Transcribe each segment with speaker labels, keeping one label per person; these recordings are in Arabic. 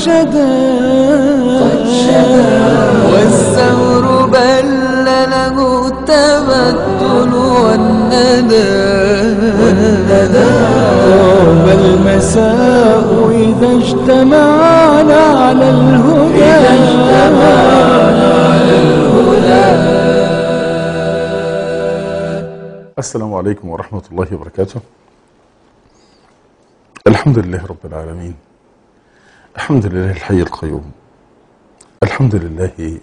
Speaker 1: شدا والثور بل له التبتل والندى طاب المساء إذا اجتمعنا على الهدى.
Speaker 2: السلام عليكم ورحمة الله وبركاته. الحمد لله رب العالمين، الحمد لله الحي القيوم، الحمد لله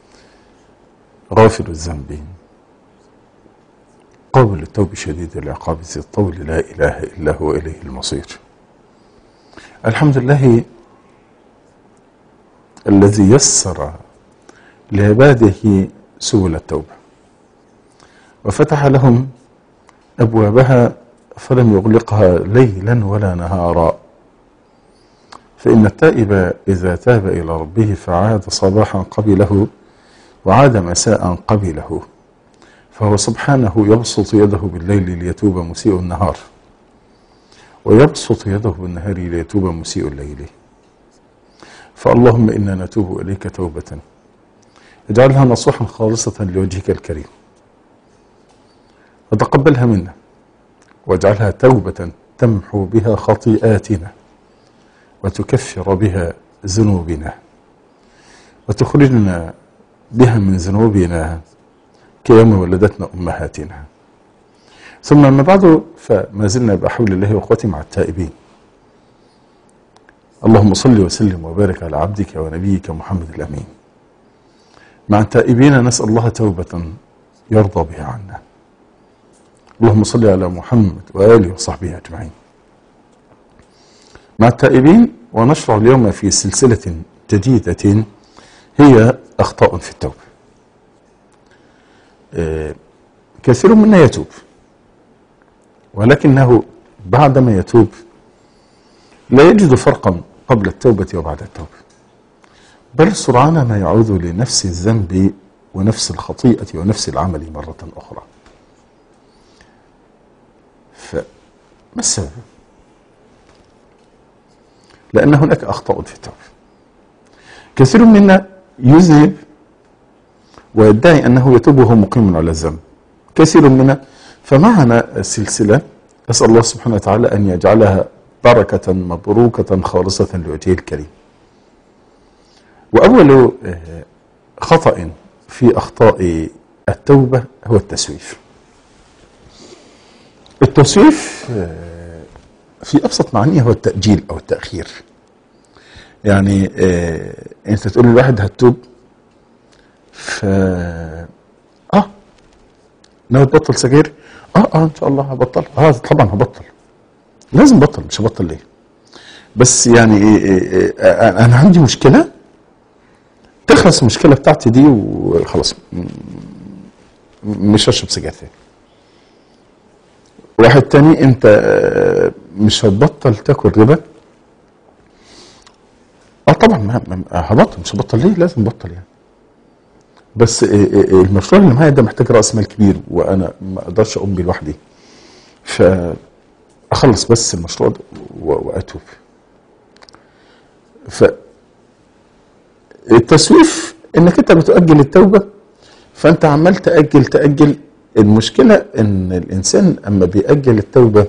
Speaker 2: غافر الذنب قابل التوب شديد العقاب ذي الطول لا إله إلا هو إليه المصير. الحمد لله الذي يسر لعباده سبل التوبة وفتح لهم أبوابها فلم يغلقها ليلا ولا نهارا، فإن التائب إذا تاب إلى ربه فعاد صباحا قبله وعاد مساء قبله، فهو سبحانه يبسط يده بالليل ليتوب مسيء النهار ويبسط يده بالنهار ليتوب مسيء الليل. فاللهم إنا نتوب إليك توبة اجعلها نصوحا خالصة لوجهك الكريم وتقبلها منا واجعلها توبة تمحو بها خطيئاتنا وتكفر بها ذنوبنا وتخرجنا بها من ذنوبنا كيوم ولدتنا أمهاتنا. ثم ما بعد، فما زلنا بحول الله وقوته مع التائبين. اللهم صل وسلم وبارك على عبدك ونبيك محمد الأمين. مع التائبين نسأل الله توبة يرضى بها عنا. اللهم صل على محمد وآله وصحبه أجمعين. مع التائبين ونشرع اليوم في سلسلة جديدة هي أخطاء في التوبة. كثير منا يتوب، ولكنه بعدما يتوب لا يجد فرقا قبل التوبة وبعد التوبة، بل سرعان ما يعود لنفس الذنب ونفس الخطيئة ونفس العمل مرة أخرى. فما السبب؟ لأن هناك أخطاء في التوبة. كثير منا يذنب ويدعي أنه يتوب وهو مقيم على الذنب، كثير منا. فمعنا سلسلة أسأل الله سبحانه وتعالى أن يجعلها بركة مبروكة خالصة لوجهه الكريم. وأول خطأ في أخطاء التوبة هو التسويف. التسويف في أبسط معانيه هو التأجيل أو التأخير. يعني أنت تقول لواحد هتتوب، ناوي تبطل سجاير؟ ان شاء الله هبطل. طبعا هبطل، لازم بطل، مش هبطل ليه؟ بس يعني انا عندي مشكله، تخلص المشكله بتاعتي دي وخلاص مش هشرب سجاير تاني. واحد تاني، انت مش هتبطل تاكل ربا؟ طبعا هبطل، مش هبطل ليه؟ لازم بطل يعني. بس المشروع اللي معايا ده محتاج راس مال كبير وانا ما اقدرش اقوم بيه لوحدي، فاخلص بس المشروع ده واتوب. فالتسويف انك انت بتؤجل التوبه، فانت عمال تاجل. المشكله ان الانسان اما بيأجل التوبه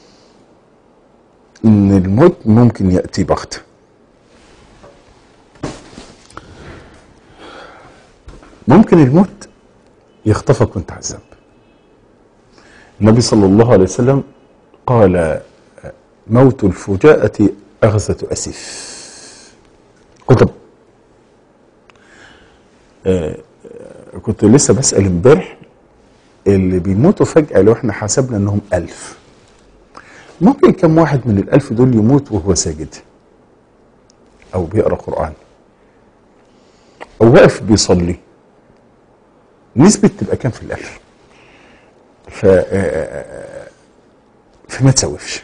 Speaker 2: ان الموت ممكن ياتي بغته. ممكن الموت يخطفك وانت على الذنب. النبي صلى الله عليه وسلم قال: موت الفجاءة أغزة أسيف. قطب. كنت لسه بسأل امبارح، اللي بيموتوا فجأة لو احنا حسبنا انهم 1000، ممكن كم واحد من ال1000 دول يموت وهو ساجد او بيقرأ قرآن او واقف بيصلي؟ نسبة تبقى كام في ال1000؟ فما تسوفش.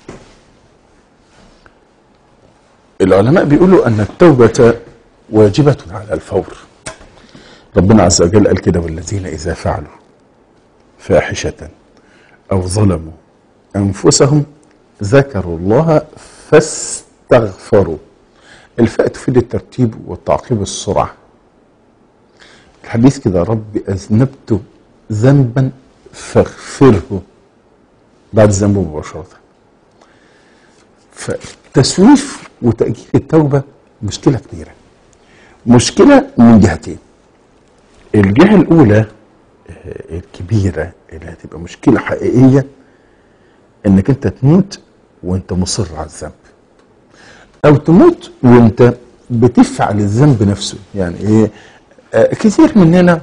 Speaker 2: العلماء بيقولوا أن التوبة واجبة على الفور. ربنا عز وجل قال كده: والذين إذا فعلوا فاحشة أو ظلموا أنفسهم ذكروا الله فاستغفروا الفاء تفيد الترتيب والتعقيب السرعة. الحديث كده: رب أذنبت ذنبا فاغفره، بعد ذنبه مباشرة. فتسويف وتأجيل التوبة مشكلة كبيرة، مشكلة من جهتين. الجهة الأولى الكبيرة اللي هتبقى مشكلة حقيقية، انك انت تموت وانت مصر على الذنب، او تموت وانت بتفعل الذنب نفسه. يعني ايه؟ كثير مننا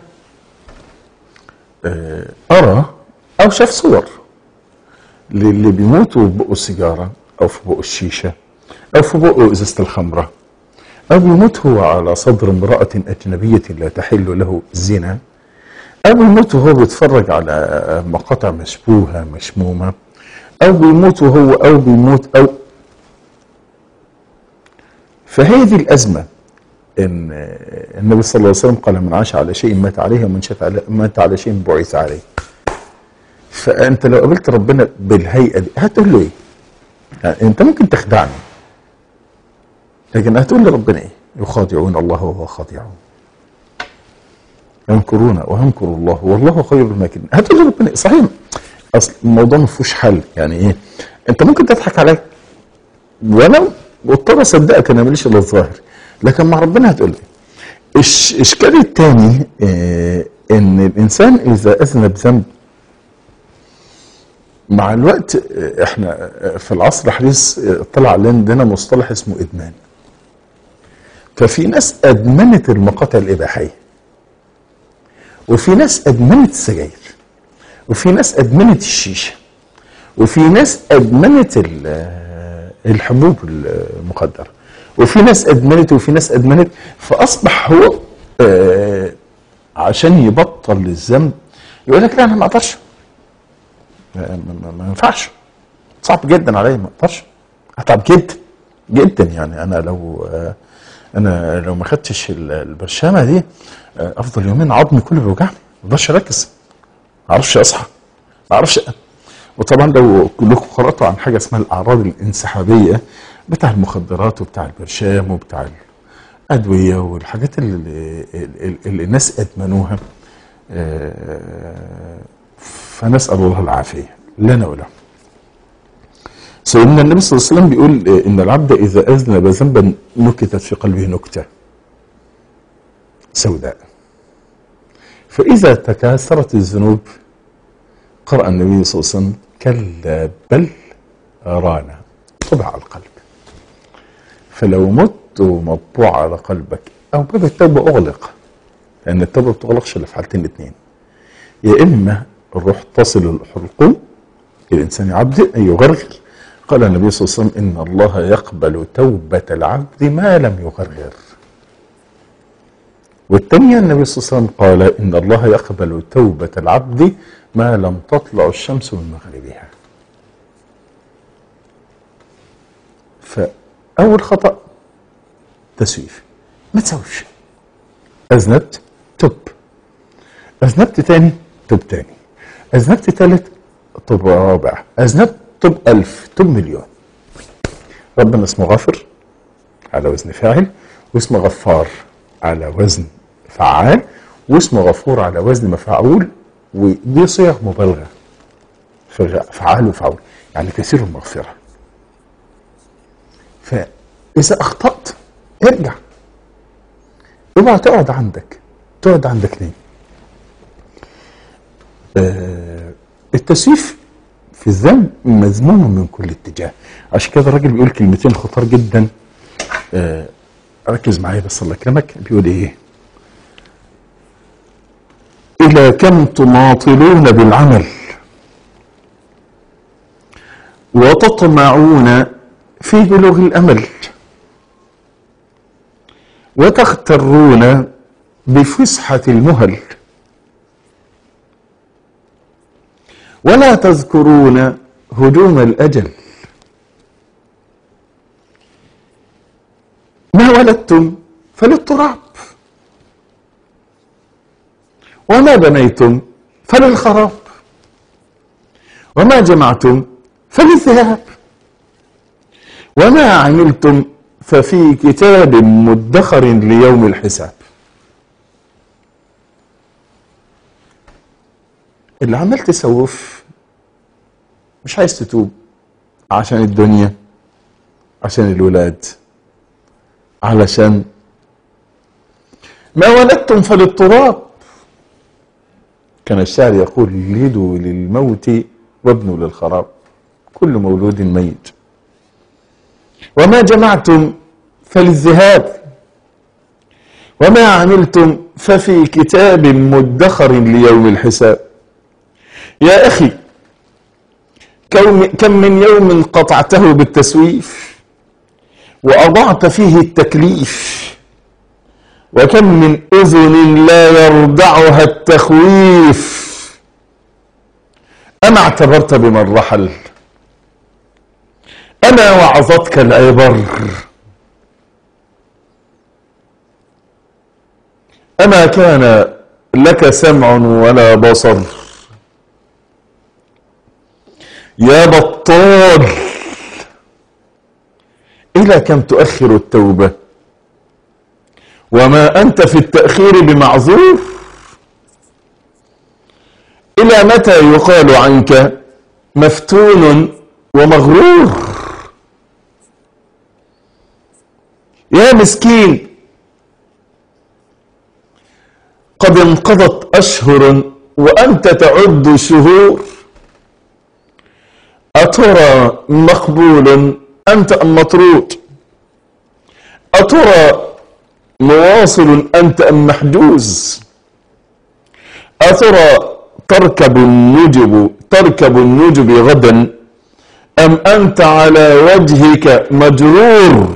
Speaker 2: ارى او شاف صور للي بيموتوا في بقه السيجاره، او في بقه الشيشه، او في بقه ازازه الخمره، او بيموت هو على صدر امراه اجنبيه لا تحل له الزنا، او بيموت وهو بيتفرج على مقاطع مشبوهه مشمومه، او بيموت وهو او فهذه الازمه. ان النبي صلى الله عليه وسلم قال: من عاش على شيء مات عليه، ومن مات على شيء بعث عليه. فانت لو قابلت ربنا بالهيئه دي هتقول له ايه؟ يعني انت ممكن تخدعني، لكن هتقول لربنا ايه؟ يخادعون الله وهو خادعهم، يمكرون ويمكر الله والله خير الماكرين. هتقول لربنا إيه؟ صحيح اصل الموضوع ما فيهوش حل. يعني ايه؟ انت ممكن تضحك عليا وانا مضطر اصدقك، انا ماليش الا الظاهر، لكن مع ربنا هتقول لي. الاشكال الثاني ان الانسان اذا اذنب ذنب مع الوقت، احنا في العصر الحديث طلع عندنا مصطلح اسمه ادمان. ففي ناس ادمنت المقاطع الاباحيه، وفي ناس ادمنت السجاير، وفي ناس ادمنت الشيشه، وفي ناس ادمنت الحبوب المخدره، وفي ناس ادمنت وفي ناس ادمنت. فاصبح هو عشان يبطل الذنب يقول لك: لا انا ما اقدرش، ما ينفعش، صعب جدا عليا، ما اقدرش، هتعب جدا جدا. يعني انا لو ما خدتش البرشامه دي افضل يومين عظمي كله بيوجعني، ما اقدرش اركز، ما اعرفش اصحى، ما اعرفش. وطبعا لو كلكم قراتوا عن حاجه اسمها الاعراض الانسحابيه بتاع المخدرات وبتاع البرشام وبتاع الادويه والحاجات اللي الناس ادمنوها، فنسال الله العافيه لنا ولهم. سيدنا النبي صلى الله عليه وسلم بيقول ان العبد اذا اذنب ذنبا نكتت في قلبه نكته سوداء، فاذا تكاثرت الذنوب قرأ النبي صلى الله عليه وسلم: كلا بل رانا، طبع على القلب. فلو مت ومطبوع على قلبك، او باب التوبه اغلق، لان التوبه ما بتغلقش الا في حالتين اثنين: يا اما الروح تصل الحلقوم، الانسان يعبد ان يغرغر. قال النبي صلى الله عليه وسلم: ان الله يقبل توبه العبد ما لم يغرغر. والثانيه النبي صلى الله عليه وسلم قال: ان الله يقبل توبه العبد ما لم تطلع الشمس من مغربها. فأول خطأ تسويف، ما تسويش. أذنبت تب، أذنبت تاني تب تاني، أذنبت تالت تب رابع، أذنبت تب 1000، تب مليون. ربنا اسمه غافر على وزن فاعل، واسمه غفار على وزن فعال، واسمه غفور على وزن مفعول، ودي صيغ مبالغه، فعال وفعول، يعني كثير المغفره. فاذا اخطات ارجع، اوعى تقعد عندك ليه؟ التسويف في الذنب مذموم من كل اتجاه. عشان كده الراجل بيقول كلمتين خطار جدا، ركز معايا بس الله يكرمك. بيقول ايه؟ إلى كم تماطلون بالعمل وتطمعون في بلوغ الأمل، وتغترون بفسحة المهل، ولا تذكرون هجوم الأجل. ما ولدتم فللتراب، وما بنيتم فللخراب، وما جمعتم فللذهاب، وما عملتم ففي كتاب مدخر ليوم الحساب. اللي عمال تسوف مش عايز تتوب عشان الدنيا، عشان الولاد، علشان ما ولدتم فللتراب. كان الشاعر يقول: لدوا للموت وابنوا للخراب، كل مولود ميت. وما جمعتم فللذهاب، وما عملتم ففي كتاب مدخر ليوم الحساب. يا أخي، كم من يوم قطعته بالتسويف وأضعت فيه التكليف، وكم من أذن لا يردعها التخويف. أما اعتبرت بمن رحل؟ أما وعظتك العبر؟ أما كان لك سمع ولا بصر؟ يا بطال، إلى كم تؤخر التوبة وما أنت في التأخير بمعذور؟ إلى متى يقال عنك مفتون ومغرور؟ يا مسكين، قد انقضت أشهر وأنت تعد شهور. أترى مقبول أنت أم مطرود؟ أترى مواصل أنت أم محجوز؟ أترى تركب النجب غدا أم أنت على وجهك مجرور؟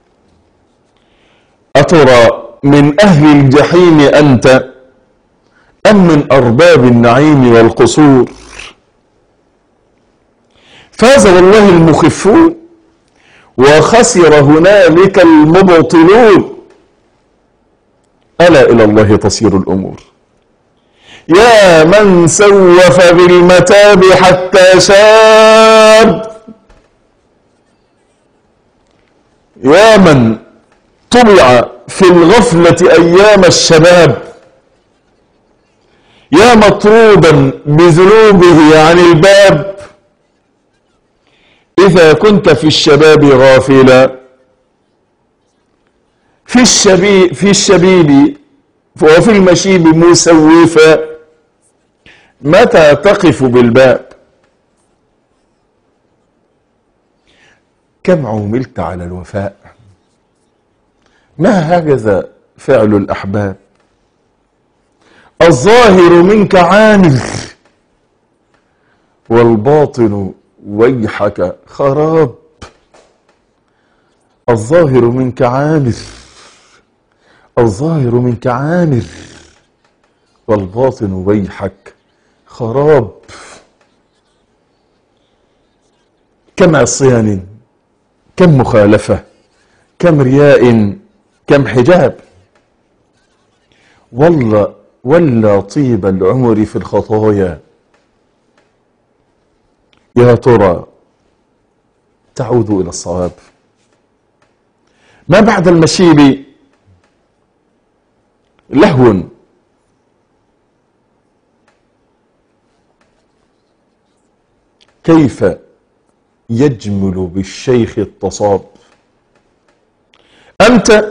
Speaker 2: أترى من أهل الجحيم أنت أم من أرباب النعيم والقصور؟ فاز والله المخفون وخسر هنالك المبطلون. ألا إلى الله تصير الأمور. يا من سوف بالمتاب حتى شاب، يا من طبع في الغفلة أيام الشباب، يا مطرودا بذنوبه عن الباب. إذا كنت في الشباب غافلا، في الشبيب وفي المشيب مسوفا، متى تقف بالباب؟ كم عملت على الوفاء، ما هكذا فعل الأحباب. الظاهر منك عامل والباطن ويحك خراب. الظاهر منك عامر، الظاهر منك عامر، والباطن ويحك خراب. كم عصيان، كم مخالفة، كم رياء، كم حجاب. ولا طيب العمر في الخطايا. يا ترى تعود إلى الصواب؟ ما بعد المشيب لهو، كيف يجمل بالشيخ التصاب. أنت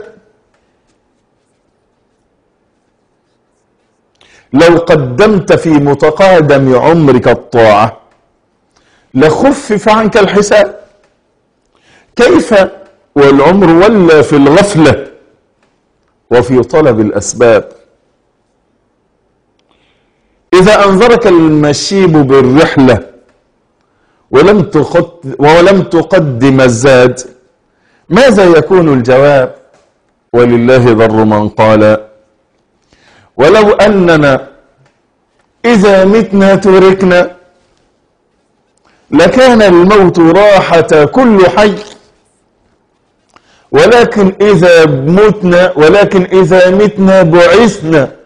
Speaker 2: لو قدمت في متقادم عمرك الطاعة لخفف عنك الحساب. كيف والعمر ولا في الغفلة وفي طلب الأسباب. إذا أنذرك المشيب بالرحلة ولم تقدم الزاد، ماذا يكون الجواب؟ ولله ضر من قال: ولو أننا إذا متنا تركنا لكان الموت راحة كل حي، ولكن إذا متنا بعثنا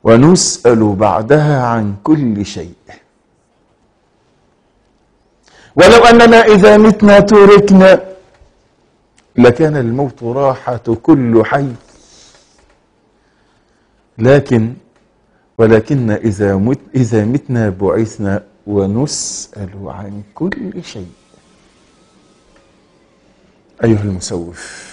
Speaker 2: ونسأل بعدها عن كل شيء. ولو أننا إذا متنا تركنا لكان الموت راحة كل حي. ولكن إذا متنا بعثنا ونسأل عن كل شيء. أيها المسوف،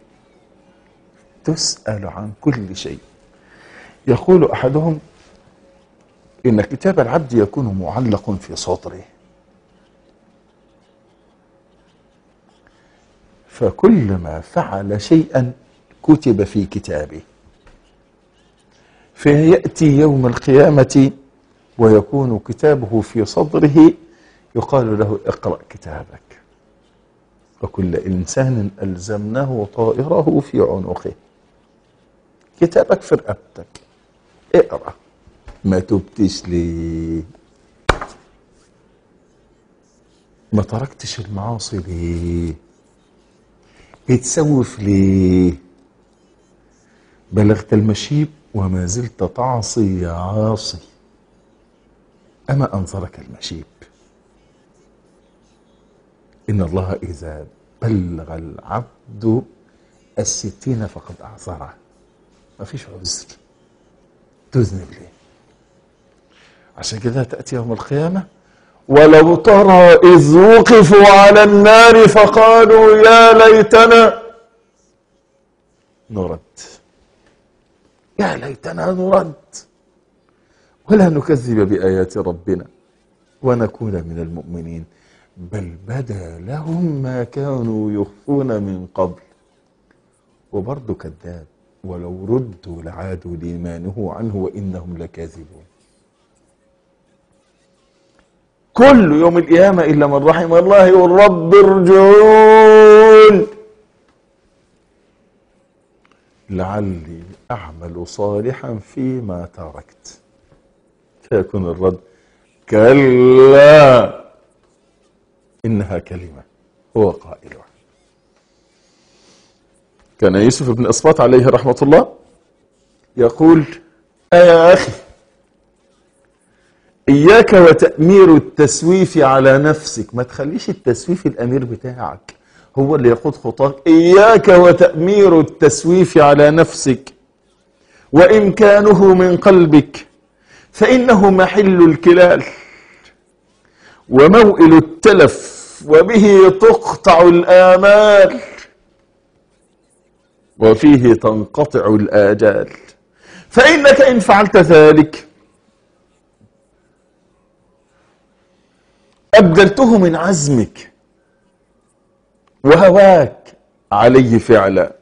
Speaker 2: تسأل عن كل شيء. يقول أحدهم إن كتاب العبد يكون معلق في صدره، فكلما فعل شيئا كتب في كتابه، فيأتي يوم القيامة ويكون كتابه في صدره، يقال له اقرأ كتابك. وكل إنسان ألزمناه طائره في عنقه. كتابك في رقبتك، اقرأ. ما تبتش ليه؟ ما تركتش المعاصي ليه؟ بتسوف ليه؟ بلغت المشيب وما زلت تعصي يا عاصي. أما أنظرك المشيب. إن الله إذا بلغ العبد 60 فقد أعذره. ما فيش عذر، تذنب ليه؟ عشان كده تأتي يوم القيامة ولو ترى إذ وقفوا على النار فقالوا يا ليتنا نرد، يا ليتنا نرد ولا نكذب بآيات ربنا ونكون من المؤمنين، بل بدا لهم ما كانوا يخفون من قبل. وبرضه كذاب، ولو ردوا لعادوا لما نهوا عنه وإنهم لكاذبون. كل يوم القيامة إلا من رحم الله يقول رب ارجعون لعلي أعمل صالحا فيما تركت. فيكون الرد كلا إنها كلمة هو قائلها. كان يوسف بن أسباط عليه رحمة الله يقول يا أخي إياك وتأمير التسويف على نفسك. ما تخليش التسويف الأمير بتاعك، هو اللي يقود خطاك. إياك وتأمير التسويف على نفسك وإمكانه من قلبك، فإنه محل الكلال وموئل التلف وبه تقطع الآمال وفيه تنقطع الآجال. فإنك إن فعلت ذلك أبدلته من عزمك وهواك عليه فعلا.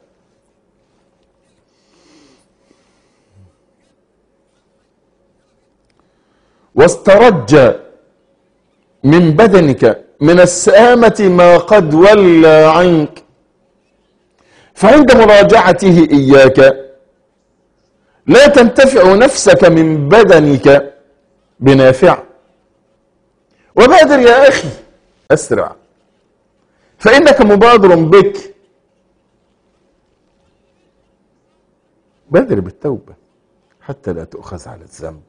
Speaker 2: واسترج من بدنك من السآمة ما قد ولى عنك، فعند مراجعته إياك لا تنتفع نفسك من بدنك بنافع. وبادر يا أخي أسرع، فإنك مبادر بك. بادر بالتوبة حتى لا تؤخذ على الذنب،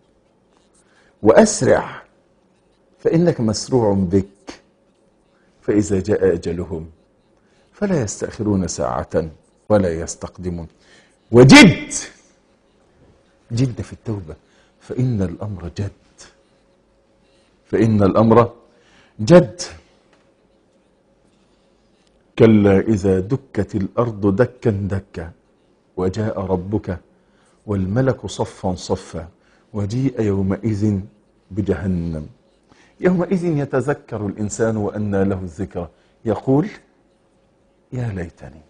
Speaker 2: وأسرع فإنك مسروع بك، فإذا جاء أجلهم فلا يستأخرون ساعة ولا يستقدمون. وجد في التوبة، فإن الأمر جد، فإن الأمر جد. كلا إذا دكت الأرض دكا دكا وجاء ربك والملك صفا صفا وجيء يومئذ بجهنم. يومئذ يتذكر الإنسان وأنى له الذكرى، يقول يا ليتني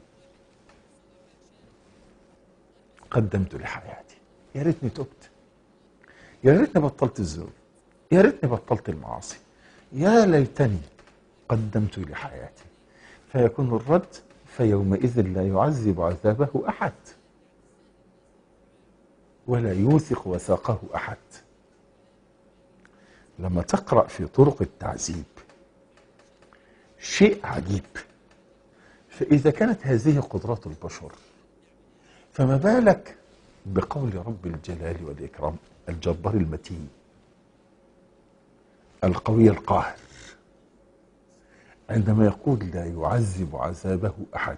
Speaker 2: قدمت لحياتي. يا ريتني تبت، يا ريتني بطلت الذنوب، يا ريتني بطلت المعاصي، يا ليتني قدمت لحياتي. فيكون الرد فيومئذ لا يعذب عذابه أحد ولا يوثق وثاقه أحد. لما تقرأ في طرق التعذيب شيء عجيب، فإذا كانت هذه قدرات البشر فما بالك بقول رب الجلال والإكرام الجبار المتين القوي القاهر عندما يقول لا يعذب عذابه أحد.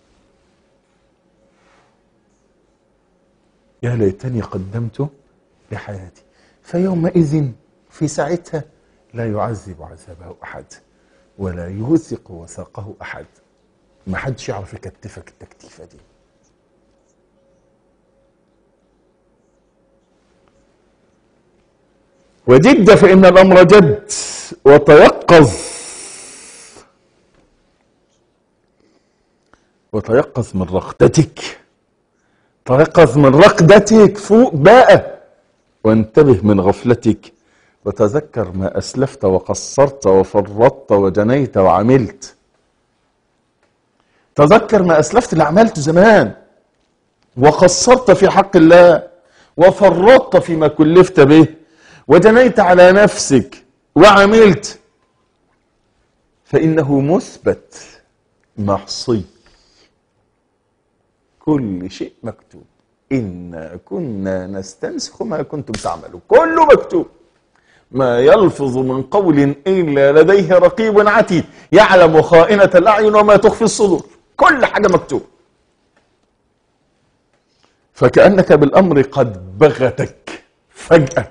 Speaker 2: يا ليتني قدمت لحياتي، فيومئذ في ساعتها لا يعذب عذابه أحد ولا يوثق وثاقه أحد. ما حدش يعرف يكتفك التكتيفة دي. وجد فإن الأمر جد، وتيقظ من رقدتك، تيقظ من رقدتك، فوق بقى وانتبه من غفلتك، وتذكر ما أسلفت وقصرت وفرطت وجنيت وعملت. تذكر ما أسلفت اللي عملته زمان، وقصرت في حق الله، وفرطت فيما كلفت به، وجنيت على نفسك وعملت، فإنه مثبت محصي، كل شيء مكتوب. إنا كنا نستنسخ ما كنتم تعملون، كله مكتوب. ما يلفظ من قول إلا لديه رقيب عتيد يعلم خائنة الأعين وما تخفي الصدور، كل حاجة مكتوب. فكأنك بالأمر قد بغتك فجأة،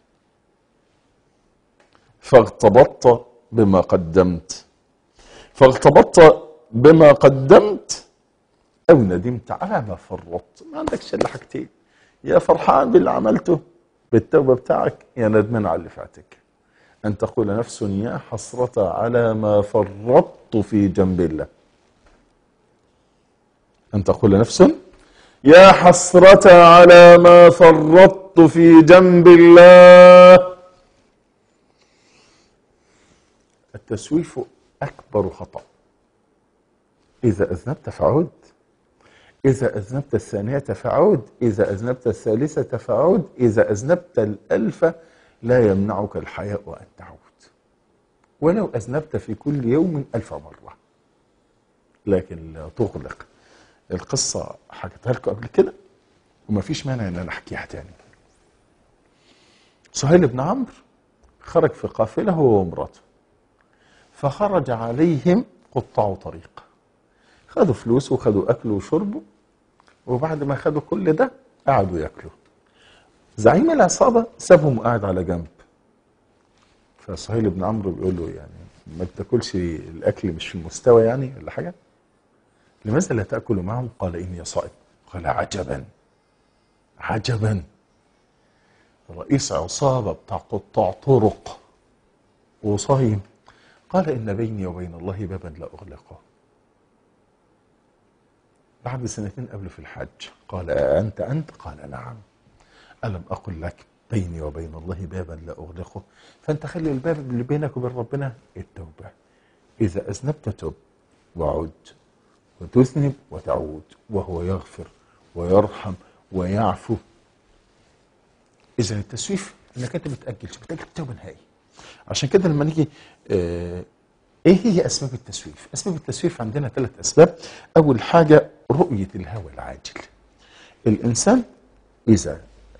Speaker 2: فاغتبطت بما قدمت أو ندمت على ما فرطت. ما عندكش إلا حاجتين، يا فرحان باللي عملته بالتوبة بتاعك، يا ندمان على اللي فاتك. أن تقول نفس يا حسرة على ما فرطت في جنب الله. أن تقول نفس يا حسرة على ما فرطت في جنب الله. التسويف أكبر خطأ. إذا أذنبت فعود، إذا أذنبت الثانية فعود، إذا أذنبت الثالثة فعود، إذا أذنبت الألف لا يمنعك الحياء أن تعود، ولو أذنبت في كل يوم 1000 مرة. لكن لا تغلق. القصة حكيتها لكم قبل كده وما فيش مانع ان انا احكيها تاني. سهيل بن عمرو خرج في قافلة هو ومراته، فخرج عليهم قطاع طريق، خدوا فلوس وخدوا اكل وشربوا، وبعد ما خدوا كل ده قعدوا ياكلوا. زعيم العصابة سابهم قاعد على جنب، فسهيل بن عمرو بيقول له يعني ما تاكلش الاكل مش في المستوى يعني ولا حاجة؟ لماذا لا تأكل معهم؟ قال إني صائم. قال عجبا، رئيس عصابة بتاع قطاع طرق وصايم. قال إن بيني وبين الله بابا لا أغلقه. بعد 2 سنين قبله في الحج قال أنت؟ قال نعم. ألم أقل لك بيني وبين الله بابا لا أغلقه؟ فأنت خلي الباب اللي بينك وبين ربنا التوبة. إذا أذنبت تب وعد، وتذنب وتعود، وهو يغفر ويرحم ويعفو. إذا التسويف انك انت بتأجل التوبة نهائي. عشان كده لما نيجي ايه هي اسباب التسويف؟ اسباب التسويف عندنا 3 اسباب. اول حاجة رؤية الهوى العاجل. الانسان اذا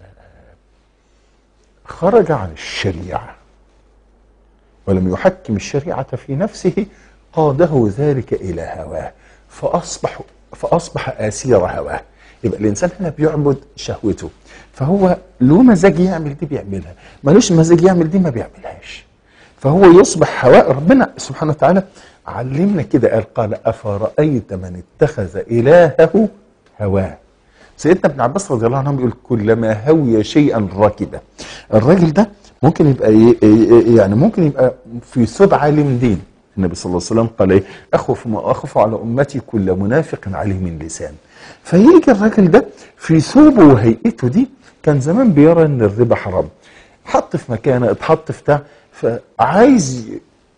Speaker 2: خرج عن الشريعة ولم يحكم الشريعة في نفسه قاده ذلك الى هواه، فأصبح أسير هواه. يبقى الإنسان هنا بيعبد شهوته، فهو له مزاج يعمل دي بيعملها، ملوش مزاج يعمل دي ما بيعملهاش، فهو يصبح هواء. ربنا سبحانه وتعالى علمنا كده، قال أفرأيت من اتخذ إلهه هواه. سيدنا ابن عباس رضي الله عنه بيقول كلما هوي شيئا ركبه. الراجل ده ممكن يبقى يعني ممكن يبقى في ثوب عالم دين. النبي صلى الله عليه وسلم قال ايه؟ اخف ما اخف على امتي كل منافق عليم اللسان. فيجي الراجل ده في ثوبه وهيئته دي كان زمان بيرى ان الربا حرام، حط في مكانه، اتحط في بتاع، فعايز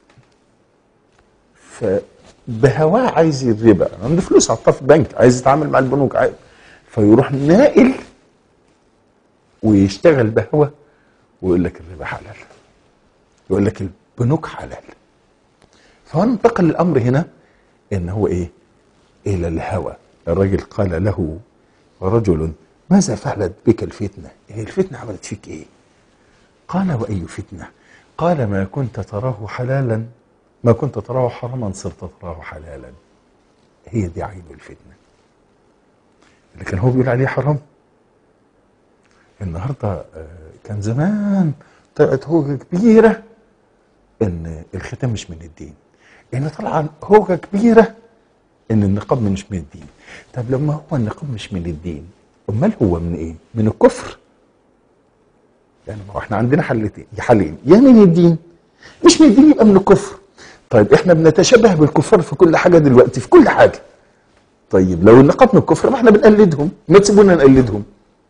Speaker 2: بهواه عايز الربا، عنده فلوس حطها في البنك، عايز يتعامل مع البنوك، عايز، فيروح ناقل ويشتغل بهوى ويقول لك الربا حلال، يقول لك البنوك حلال. فانتقل الامر هنا ان هو ايه؟ الى الهوى. الرجل قال له رجل ماذا فعلت بك الفتنه؟ هي الفتنه عملت فيك ايه؟ قال واي فتنه؟ قال ما كنت تراه حلالا ما كنت تراه حراما صرت تراه حلالا. هي دي عين الفتنة. اللي كان هو بيقول عليه حرام النهارده كان زمان طلعت هوجة كبيرة ان الختان مش من الدين، ان طبعا هوجة كبيرة ان النقاب مش من الدين. طب لما هو النقاب مش من الدين امال هو من ايه؟ من الكفر. يعني ما احنا عندنا حلين، يا من الدين، مش من الدين يبقى من الكفر. طيب احنا بنتشبه بالكفار في كل حاجة دلوقتي، في كل حاجة. طيب لو النقاب من الكفر ما احنا بنقلدهم، ما تسيبونا نقلدهم.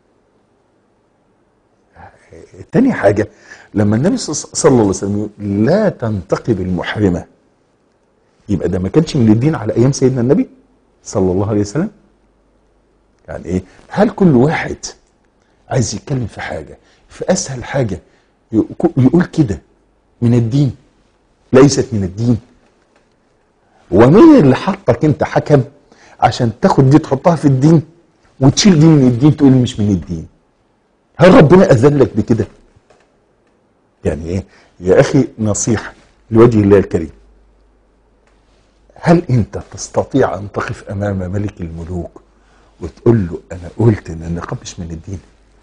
Speaker 2: تاني حاجة لما النبي صلى الله عليه وسلم يقول لا تنتقب المحرمة، يبقى ده ما كانش من الدين على ايام سيدنا النبي صلى الله عليه وسلم. يعني ايه؟ هل كل واحد عايز يتكلم في حاجة في اسهل حاجة يقول كده من الدين؟ ليست من الدين. ومين اللي حطك انت حكم عشان تاخد دي تحطها في الدين وتشيل دي من الدين تقول مش من الدين؟ هل ربنا اذلك بكده؟ يعني ايه يا اخي؟ نصيحة لوجه الله الكريم، هل انت تستطيع ان تقف امام ملك الملوك وتقول له انا قلت ان النقاب مش من الدين؟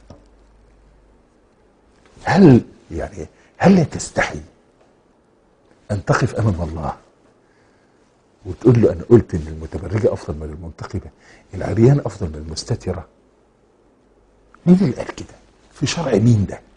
Speaker 2: هل لا تستحي ان تقف امام الله وتقول له انا قلت ان المتبرجة افضل من المنتقبة، العريان افضل من المستترة؟ مين اللي قال كده؟ في شرع مين ده؟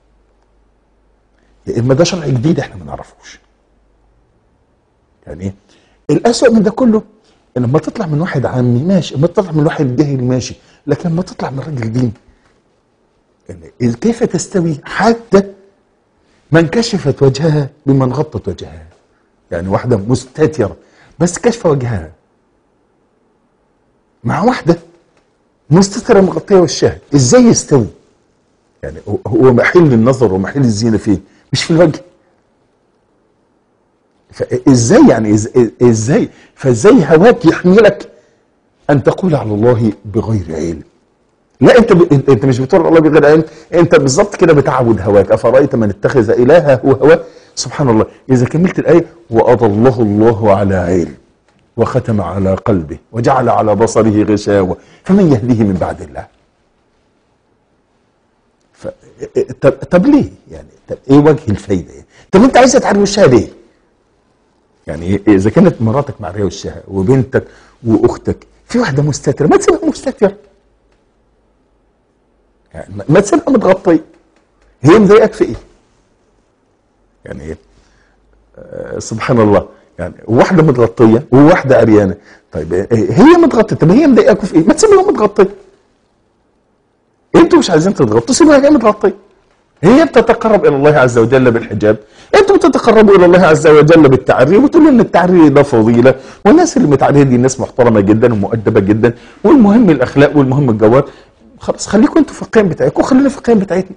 Speaker 2: يا اما ده شرع جديد احنا ما نعرفوش. يعني ايه الاسوأ من ده كله؟ ان لما تطلع من واحد عامي ماشي، لما تطلع من واحد جاهل ماشي، لكن لما تطلع من راجل دين، يعني كيف تستوي حتى من كشفت وجهها بمن غطت وجهها؟ يعني واحده مستتره بس كشف وجهها مع واحده مستتره مغطيه وشها، ازاي يستوي؟ يعني هو محل النظر ومحل الزينه فين؟ مش في الوجه. فازاي يعني ازاي فازاي هواك يحملك ان تقول على الله بغير علم؟ لا انت مش بتقول على الله بغير علم، انت بالظبط كده بتعبد هواك. افرايت من اتخذ الهه هواه. سبحان الله، اذا كملت الايه واضله الله على علم وختم على قلبه وجعل على بصره غشاوه فمن يهديه من بعد الله. طب ليه؟ يعني طب ايه وجه الفايده؟ طب انت عايزه تعري وشها ليه؟ يعني اذا كانت مراتك معريه وشها وبنتك واختك، في واحده مستتره ما تسيبها مستتره، يعني ما تسيبها متغطيه. هي مضايقك في ايه؟ يعني ايه؟ سبحان الله، يعني واحده متغطيه وواحده عريانه. طيب هي متغطيه، طب هي مضايقاكوا في ايه؟ ما تسيبها متغطيه. انتوا مش عايزين تتغطوا، سيبوها هي متغطيه. هي بتتقرب الى الله عز وجل بالحجاب، انتوا بتتقربوا الى الله عز وجل بالتعري وتقولوا ان التعري ده فضيله، والناس اللي متعريه دي ناس محترمه جدا ومؤدبه جدا، والمهم الاخلاق والمهم الجوار. خلاص خليكم انتوا في القيم بتاعتكم وخلينا في القيم بتاعتنا.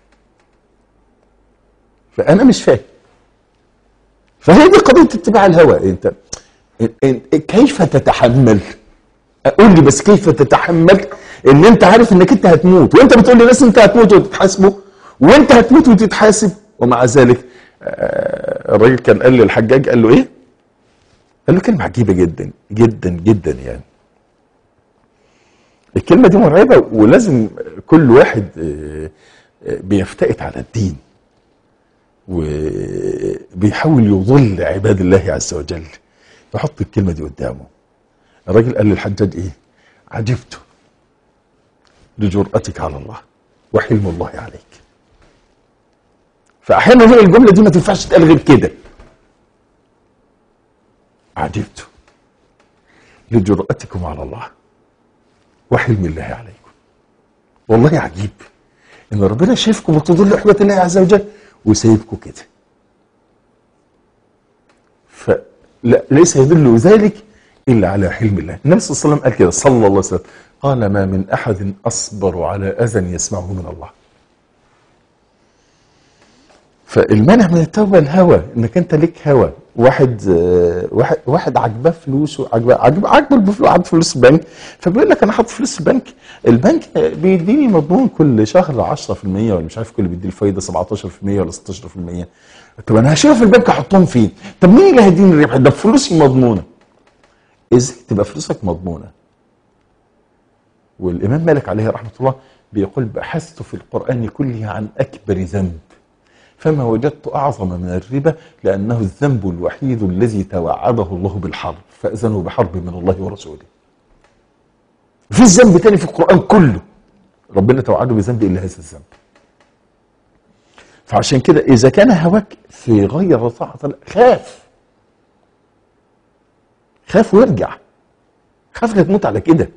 Speaker 2: فانا مش فاهم. فهي دي قضيه اتباع الهوى. انت كيف تتحمل؟ قول لي بس كيف تتحمل ان انت عارف انك انت هتموت وانت بتقول للناس انت هتموت وتتحاسبوا، وانت هتموت وتتحاسب، ومع ذلك الراجل كان قال للحجاج، قال له ايه؟ قال له كلمه عجيبه جدا جدا جدا. يعني الكلمه دي مرعبه، ولازم كل واحد بيفتئت على الدين وبيحاول يضل عباد الله عز وجل يحط الكلمه دي قدامه. الراجل قال للحجاج ايه؟ عجبت لجرأتك على الله وحلم الله عليك. فاحيانا هي الجمله دي ما تنفعش تتقال غير كده. عجبت لجرأتكم على الله وحلم الله عليكم. والله عجيب ان ربنا شايفكم بتضلوا عباد الله عز وجل وسايبكم كده. فليس يدل ذلك الا على حلم الله. النبي صلى الله عليه وسلم قال كده، صلى الله عليه وسلم، قال ما من احد اصبر على اذى يسمعه من الله. فالمنع من التوبه الهوى، انك انت ليك هوى واحد عجباه فلوسه، عجبه الفلوس، عجبه فلوس البنك، فبيقول لك انا حاطط فلوس في البنك بيديني مضمون كل شهر 10%، ولا مش عارف كل بيدي الفايده 17% ولا 16%. طب انا هشيلها في البنك احطهم فين؟ طب مين اللي هيديني الربح ده؟ فلوسي مضمونه. ازاي تبقى فلوسك مضمونه؟ والامام مالك عليه رحمه الله بيقول: بحثت في القران كله عن اكبر ذنب فما وجدت أعظم من الربا، لأنه الذنب الوحيد الذي توعده الله بالحرب، فأذنوا بحرب من الله ورسوله. في ذنب تاني في القرآن كله ربنا توعده بذنب إلا هذا الذنب. فعشان كده إذا كان هواك في غير طاعة الله، خاف وارجع، خاف لا تموت على كده.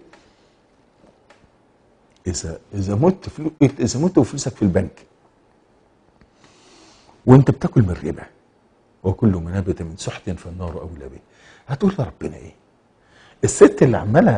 Speaker 2: إذا مت وفلوسك في البنك وانت بتاكل من الربا، وكل ما نبت من سحت فالنار اولى به، هتقول لربنا ايه؟ الست اللي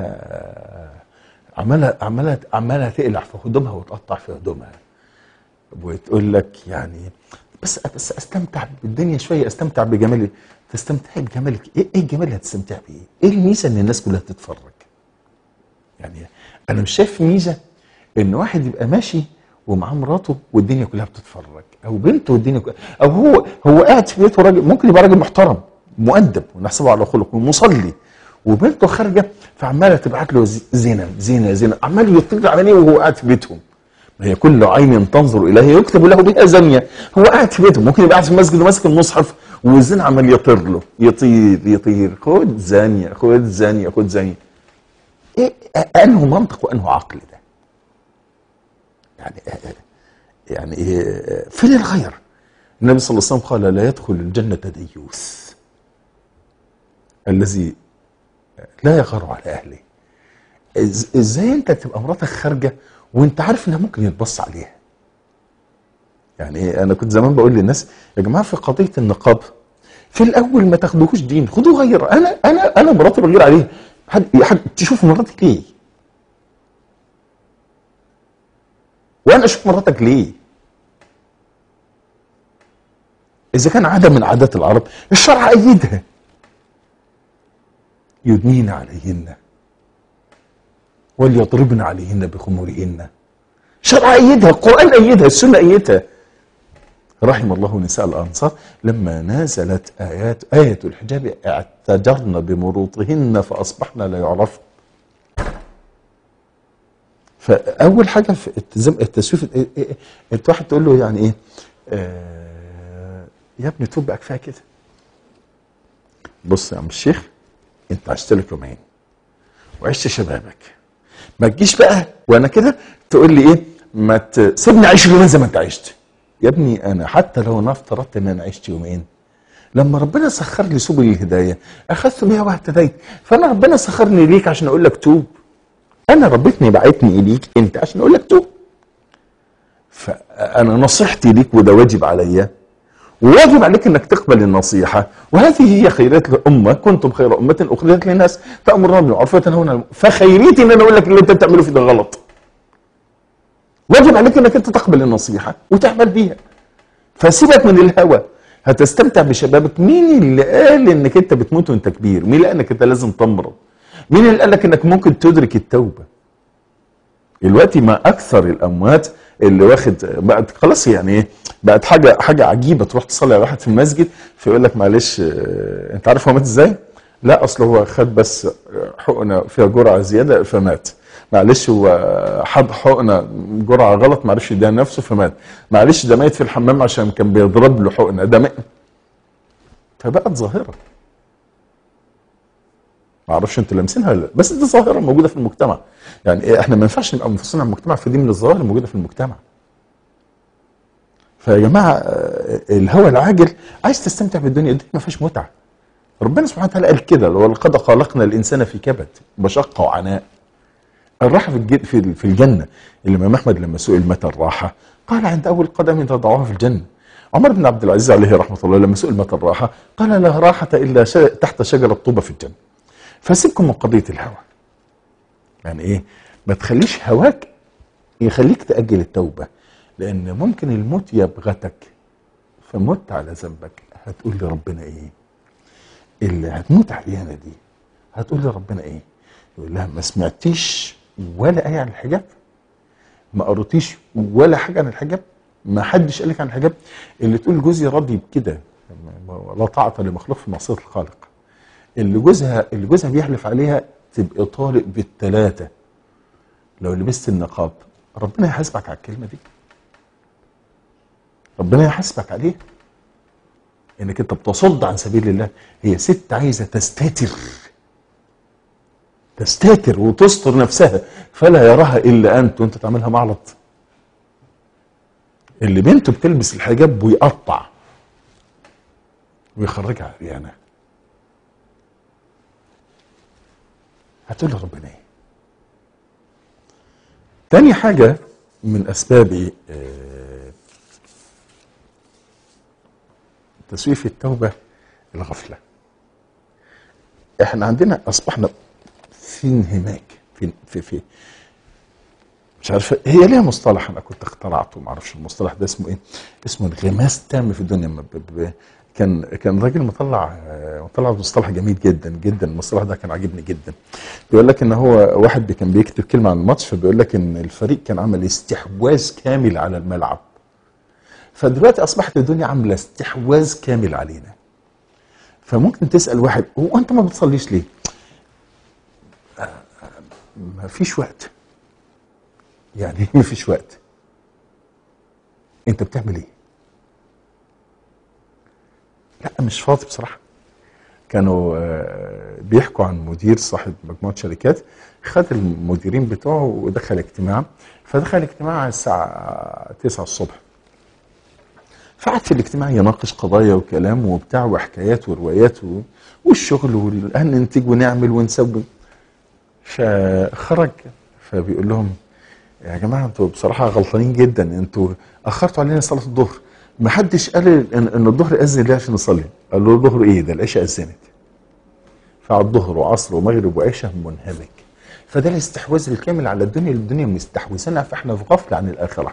Speaker 2: عماله تقلع في هدومها وتقطع في هدومها، وتقول لك يعني بس استمتع بالدنيا شويه، استمتع بجمالي. تستمتعي بجمالك ايه؟ الجمال اللي هتستمتع بيه؟ ايه الميزه ان الناس كلها تتفرج؟ يعني انا مش شايف ميزه ان واحد يبقى ماشي ومعاه مراته والدنيا كلها بتتفرج، او بنته والدنيا كلها، او هو قاعد في بيته، راجل ممكن يبقى راجل محترم مؤدب ونحسبه على خلق ومصلي، وبنته خارجه فعماله تبعت له زنا زنا زنا، عمال يطلع عليه وهو قاعد في بيتهم. ما هي كل عين تنظر اليه يكتب له بها زانيه. هو قاعد في بيته، ممكن يبقى قاعد في المسجد وماسك المصحف والزنا عمال يطير له، يطير، خد زانيه خد زانيه خد زانيه. ايه انه منطق وانه عقل ده؟ يعني فين الغير؟ النبي صلى الله عليه وسلم قال: لا يدخل الجنة ديوث الذي لا يغار على أهله. ازاي انت تبقى مراتك خارجة وانت عارف انها ممكن يتبص عليها؟ يعني انا كنت زمان بقول للناس: يا جماعة في قضية النقاب في الاول ما تاخدوهوش دين، خدوه غير. انا مراتي بغير عليها. حد تشوف مراتك ليه؟ وانا اشوف مراتك ليه؟ اذا كان عاده من عادات العرب الشرع ايدها: يدنين عليهن وليضربن عليهن بخمورهن. شرع ايدها، القران ايدها، السنه ايدها. رحم الله نساء الانصار لما نزلت آية الحجاب اعتجرن بمروطهن فاصبحن لا يعرفن. فاول حاجه في التسويف، انت واحد تقول له يعني ايه؟ يا ابني توب بقى، كفايه كده. بص يا عم الشيخ، انت عشت لك يومين وعشت شبابك، ما تجيش بقى وانا كده تقول لي ايه؟ ما تسيبني اعيش اليومين زي ما انت عشت. يا ابني انا حتى لو انا افترضت ان انا عشت يومين، لما ربنا سخر لي سبل الهدايه اخذت بيها واهتديت. فانا ربنا سخرني ليك عشان اقول لك توب. انا ربتني بعتني اليك انت عشان اقول لك توب. فانا نصيحتي ليك وده واجب عليا، وواجب عليك انك تقبل النصيحه. وهذه هي خيرات الامه: كنتم خير امه اخرجت للناس تامرون بالمعروف وتنهون عن المنكر. فخيريتي ان انا اقول لك اللي انت بتعمله في ده غلط. واجب عليك انك انت تقبل النصيحه وتعمل بيها. فسيبك من الهوى، هتستمتع بشبابك. مين اللي قال انك انت بتموت وانت كبير؟ مين اللي قال انك انت لازم تمرض؟ مين اللي قال لك انك ممكن تدرك التوبه؟ دلوقتي ما اكثر الاموات اللي واخد بقت خلاص، يعني ايه، بقت حاجه عجيبه. تروح تصلي على واحد في المسجد فيقول لك معلش انت عارف هو مات ازاي؟ لا اصل هو خد بس حقنه فيها جرعه زياده فمات. معلش هو حط حقنه جرعه غلط، معلش ده نفسه فمات. معلش ده ميت في الحمام عشان كان بيضرب له حقنه، ده مات. فبقت ظاهره، ما اعرفش انتوا لامسينها ولا لا، بس دي ظاهره موجوده في المجتمع. يعني احنا ما ينفعش نبقى منفصلين عن المجتمع، فدي من الظواهر الموجوده في المجتمع. فيا جماعه الهوى العاجل عايز تستمتع بالدنيا، الدنيا ما فيهاش متعه. ربنا سبحانه وتعالى قال كده: ولقد خلقنا الانسان في كبد مشقه وعناء. الراحه في الجنه. الامام احمد لما سئل متى الراحه قال: عند اول قدم تضعها في الجنه. عمر بن عبد العزيز عليه رحمه الله لما سئل متى الراحه قال: لا راحه الا تحت شجره طوبى في الجنه. فسيبكم من قضيه الهوى. يعني ايه؟ ما تخليش هواك يخليك تأجل التوبة، لأن ممكن الموت يبغتك فمت على ذنبك. هتقول لربنا ايه؟ اللي هتموت عريانه دي هتقول لربنا ايه؟ يقول لها ما سمعتيش ولا ايه عن الحجاب؟ ما قريتيش ولا حاجه عن الحجاب؟ ما حدش قال لك عن الحجاب؟ اللي تقول جوزي راضي بكده، لا طاعه لمخلوق في معصيه الخالق. اللي جوزها بيحلف عليها تبقى طالق بالثلاثه لو لبست النقاب، ربنا يحاسبك على الكلمه دي. ربنا يحاسبك عليه انك انت بتصد عن سبيل الله. هي ست عايزه تستتر وتستر نفسها فلا يراها الا انت، وانت تعملها معلط. اللي بنته بتلبس الحجاب ويقطع ويخرجها عريانه، هتقول لربنا ايه؟ تاني حاجه من اسباب تسويف التوبه الغفله. احنا عندنا اصبحنا في انهماك في مش عارف هي ليها مصطلح انا كنت اخترعته، ما اعرفش المصطلح ده اسمه ايه. اسمه انغماس تام في الدنيا. كان راجل مطلع مصطلح جميل جدا جدا. المصطلح ده كان عاجبني جدا. بيقول لك ان هو واحد كان بيكتب كلمه عن الماتش، فبيقول لك ان الفريق كان عمل استحواذ كامل على الملعب، فدلوقتي اصبحت الدنيا عامله استحواذ كامل علينا. فممكن تسال واحد هو انت ما بتصليش ليه؟ ما فيش وقت. يعني ايه ما فيش وقت؟ انت بتعمل ايه؟ لا مش فاضي بصراحه. كانوا بيحكوا عن مدير صاحب مجموعه شركات خد المديرين بتوعه ودخل اجتماع، فدخل اجتماع الساعه 9 الصبح، فقعد في الاجتماع يناقش قضايا وكلام وبتاع وحكايات وروايات والشغل وهننتج ونعمل ونسوي. فخرج فبيقول لهم يا جماعه انتوا بصراحه غلطانين جدا، انتوا اخرتوا علينا صلاه الظهر. ما حدش قال ان الظهر اذن ليه عشان نصلي. قال له الظهر ايه ده؟ العشاء اذنت. فعلى الظهر وعصر ومغرب وعشاء منهمك. فده الاستحواذ الكامل على الدنيا مستحوذنا، فاحنا في غفله عن الاخره.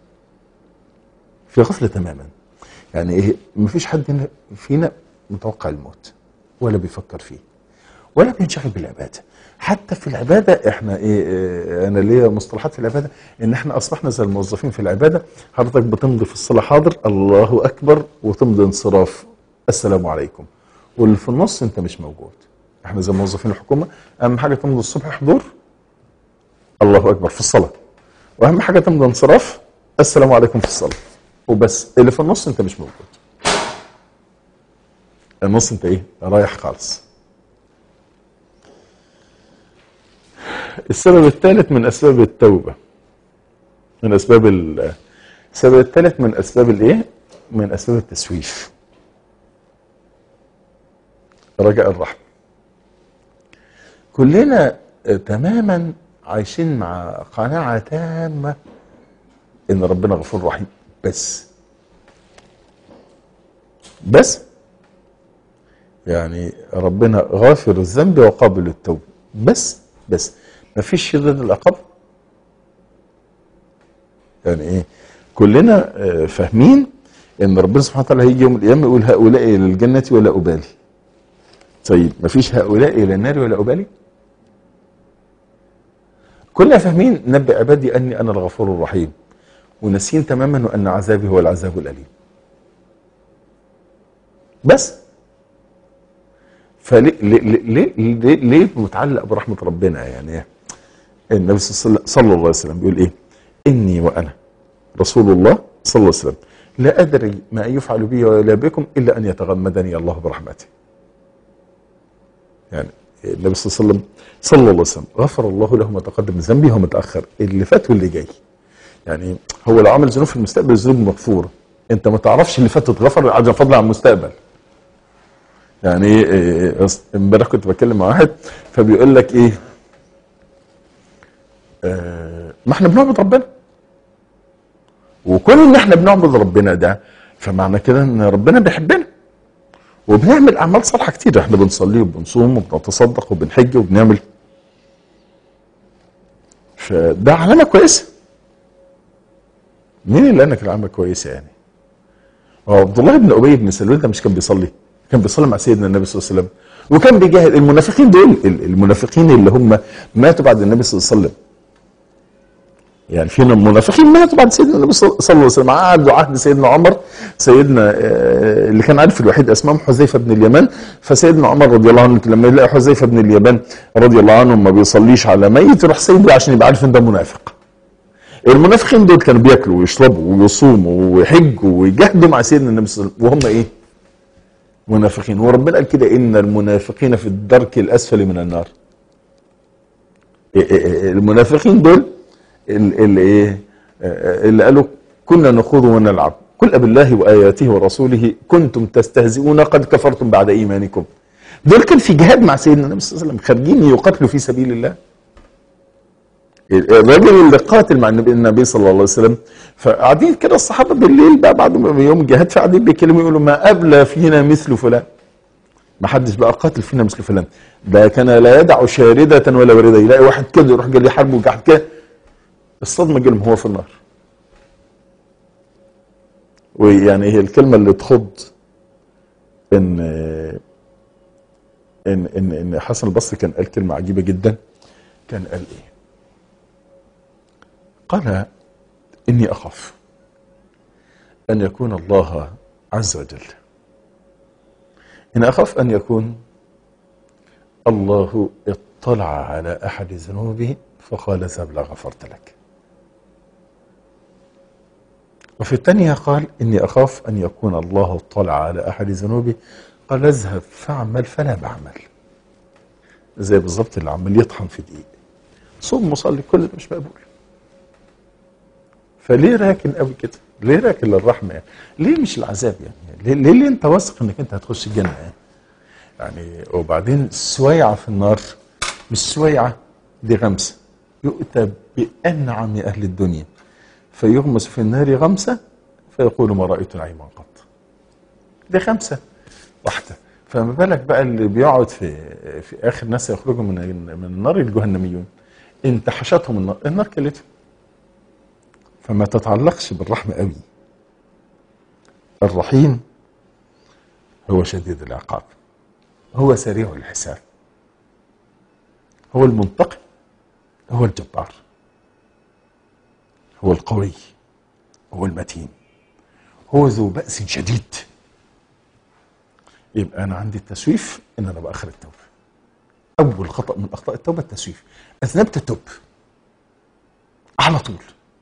Speaker 2: في غفله تماما. يعني ايه؟ مفيش حد فينا متوقع الموت ولا بيفكر فيه ولا بينشغل بالعباده. حتى في العباده احنا انا ليا مصطلحات في العباده ان احنا اصبحنا زي الموظفين في العباده. حضرتك بتمضي في الصلاه حاضر الله اكبر، وتمضي انصراف السلام عليكم، واللي في النص انت مش موجود. احنا زي موظفين الحكومه، اهم حاجه تمضي الصبح حضور الله اكبر في الصلاه، واهم حاجه تمضي انصراف السلام عليكم في الصلاه وبس. اللي في النص انت مش موجود. النص انت ايه؟ رايح خالص. السبب الثالث من اسباب التوبه، السبب الثالث من اسباب الايه؟ من اسباب التسويف، رجاء الرحمه. كلنا تماما عايشين مع قناعه تامه ان ربنا غفور رحيم، بس يعني ربنا غافر الذنب وقابل التوبه، بس مفيش شدة العقاب. يعني ايه؟ كلنا فاهمين ان ربنا سبحانه وتعالى هيجي يوم القيامه يقول هؤلاء الى الجنه ولا ابالي. طيب مفيش هؤلاء الى النار ولا ابالي؟ كلنا فاهمين نبئ عبادي اني انا الغفور الرحيم، وناسين تماما وان عذابي هو العذاب الاليم. بس ليه متعلق برحمه ربنا؟ يعني النبي صلى الله عليه وسلم بيقول ايه؟ اني وانا رسول الله صلى الله عليه وسلم لا ادري ما يفعل بي ولا بكم الا ان يتغمدني الله برحمته. يعني النبي صلى الله عليه وسلم غفر الله له ما تقدم من ذنبه وما تاخر، اللي فات واللي جاي. يعني هو لو عمل ذنوب في المستقبل الذنوب مغفوره، انت ما تعرفش اللي فات اتغفر عشان فضل عن المستقبل. يعني امبارح كنت بتكلم مع واحد فبيقول لك ايه؟ ما احنا بنعبد ربنا، وكون ان احنا بنعبد ربنا ده فمعنى كده ان ربنا بيحبنا وبنعمل اعمال صالحه كتير. احنا بنصلي وبنصوم وبنتصدق وبنحج وبنعمل، فده علامه كويسه. مين اللي قال لك العلامه كويسه؟ يعني هو عبد الله بن ابي بن سلول ده مش كان بيصلي؟ كان بيصلي مع سيدنا النبي صلى الله عليه وسلم، وكان بيجاهد. المنافقين دول المنافقين اللي هم ماتوا بعد النبي صلى الله عليه وسلم، يعني فينا منافقين ماتوا بعد سيدنا النبي صلى الله عليه وسلم، عهد عهد سيدنا عمر، سيدنا اللي كان عارف الوحيد اسمهم حذيفه بن اليمان. فسيدنا عمر رضي الله عنه لما يلاقي حذيفه بن اليمان رضي الله عنه ما بيصليش على ميت، يروح سيده عشان يبقى عارف ان ده منافق. المنافقين دول كانوا بياكلوا ويشربوا ويصوموا ويحجوا ويجاهدوا مع سيدنا النبي صلى الله عليه وسلم، وهم ايه؟ منافقين. وربنا قال كده ان المنافقين في الدرك الاسفل من النار. المنافقين دول اللي ايه؟ اللي قالوا كنا نخوض ونلعب، قل بالله واياته ورسوله كنتم تستهزئون قد كفرتم بعد ايمانكم. دول كان في جهاد مع سيدنا النبي صلى الله عليه وسلم، خارجين يقاتلوا في سبيل الله. الراجل اللي قاتل مع النبي صلى الله عليه وسلم، فقاعدين كده الصحابه بالليل بقى بعد يوم الجهاد، فقاعدين بيتكلموا يقولوا ما ابلى فينا مثل فلان. ما حدش بقى قاتل فينا مثل فلان، ده كان لا يدع شارده ولا ورده. يلاقي واحد كده يروح جاي يحاربه وقاعد كده، الصدمه جالهم هو في النار. ويعني هي الكلمه اللي تخض ان ان ان ان حسن البصري كان قال كلمه عجيبه جدا. كان قال ايه؟ قال إني أخاف أن يكون الله عز وجل، إن أخاف أن يكون الله اطلع على أحد ذنوبه فقال اذهب لا غفرت لك. وفي الثانية قال إني أخاف أن يكون الله اطلع على أحد ذنوبه قال اذهب فاعمل فلا بعمل. زي بالظبط اللي عمال يطحن في دقيق، صوم مصلي كل ده مش مقبول. فليه راكن قوي كده؟ ليه راكن للرحمه يعني؟ ليه مش العذاب يعني؟ ليه انت واثق انك انت هتخش الجنه يعني؟ وبعدين سويعه في النار، مش سويعه دي غمسه، يؤتى بانعم اهل الدنيا فيغمس في النار غمسه فيقول ما رايت نعيما قط. دي غمسه واحده، فما بالك بقى اللي بيقعد في اخر ناس يخرجوا من النار الجهنميون، انت حشتهم النار كلتهم. فما تتعلقش بالرحمة قوي. الرحيم هو شديد العقاب، هو سريع الحساب، هو المنتقم، هو الجبار، هو القوي، هو المتين، هو ذو بأس شديد. يبقى أنا عندي التسويف إن أنا بأخر التوبة. أول خطأ من أخطاء التوبة التسويف. أذنبت التوب على طول.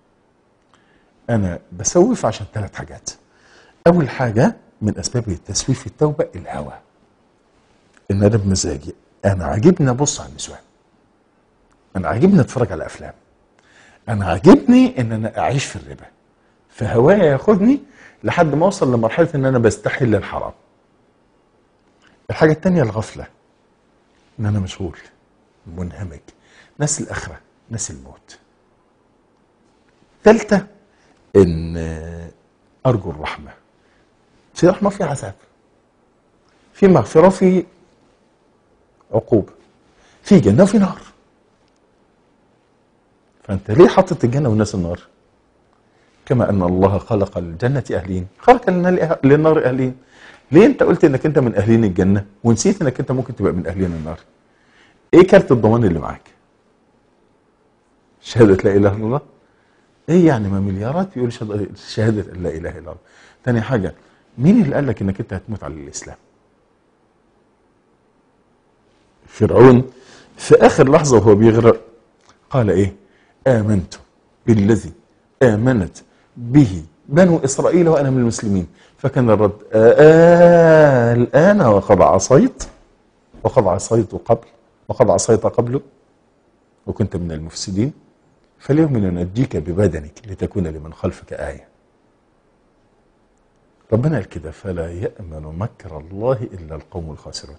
Speaker 2: أنا بسوف عشان 3 حاجات. أول حاجة من أسباب التسويف في التوبة الهوى. إن أنا بمزاجي، أنا عاجبني أبص على النسوان، أنا عاجبني أتفرج على أفلام، أنا عاجبني إن أنا أعيش في الربا، فهوايا ياخدني لحد ما أوصل لمرحلة إن أنا بستحل الحرام. الحاجة التانية الغفلة، إن أنا مشغول منهمك، ناس الآخرة، ناس الموت. ثالثة ان ارجو الرحمه. في رحمه في عذاب، في مغفره في عقوبه، في جنه وفي نار. فانت ليه حاطط الجنه والناس النار؟ كما ان الله خلق الجنه اهلين خلق للنار اهلين. ليه انت قلت انك انت من اهلين الجنه ونسيت انك انت ممكن تبقى من اهلين النار؟ ايه كارت الضمان اللي معاك؟ شهاده لا اله الا الله. ايه يعني ما مليارات يقول شهاده لا اله الا الله. تاني حاجه، مين اللي قال لك انك انت هتموت على الاسلام؟ فرعون في اخر لحظه وهو بيغرق قال ايه؟ امنت بالذي امنت به بنو اسرائيل وانا من المسلمين. فكان الرد الان وقد عصيت قبل وكنت من المفسدين فاليوم ننجيك ببدنك لتكون لمن خلفك آية. ربنا قال كده فلا يأمن مكر الله إلا القوم الخاسرون.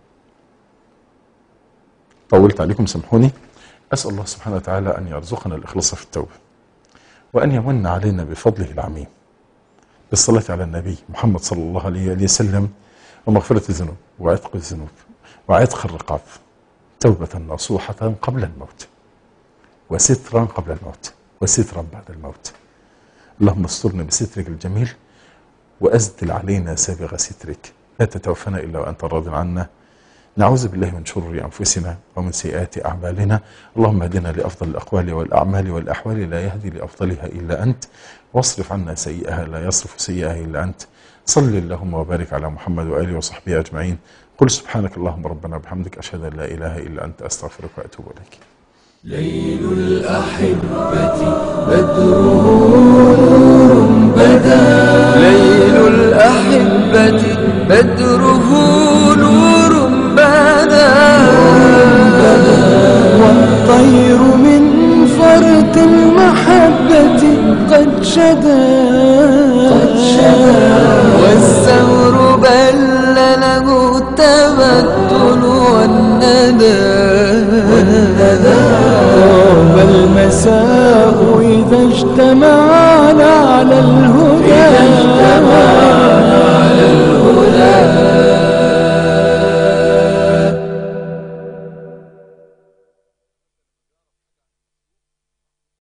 Speaker 2: طولت عليكم سامحوني. أسأل الله سبحانه وتعالى أن يرزقنا الإخلاص في التوبة، وأن يمن علينا بفضله العميم بالصلاة على النبي محمد صلى الله عليه وسلم، ومغفرة الذنوب وعتق الذنوب وعتق الرقاب، توبة نصوحة قبل الموت، وسترا قبل الموت، وسترا بعد الموت. اللهم استرنا بسترك الجميل وأسدل علينا سابغ سترك لا تتوفنا إلا وأنت راض عنا. نعوذ بالله من شرور أنفسنا ومن سيئات أعمالنا. اللهم اهدنا لأفضل الأقوال والأعمال والأحوال، لا يهدي لأفضلها إلا أنت، واصرف عنا سيئها لا يصرف سيئها إلا أنت. صل اللهم وبارك على محمد وآله وصحبه أجمعين. قل سبحانك اللهم ربنا وبحمدك، أشهد أن لا إله إلا أنت، أستغفرك وأتوب إليك.
Speaker 1: ليل الأحبة بدره نور بدا، ليل الأحبة بدره نور بدا، والطير من فرط المحبة قد شدا، والثور بل له التبتل والندى، طاب المساء إذا اجتمع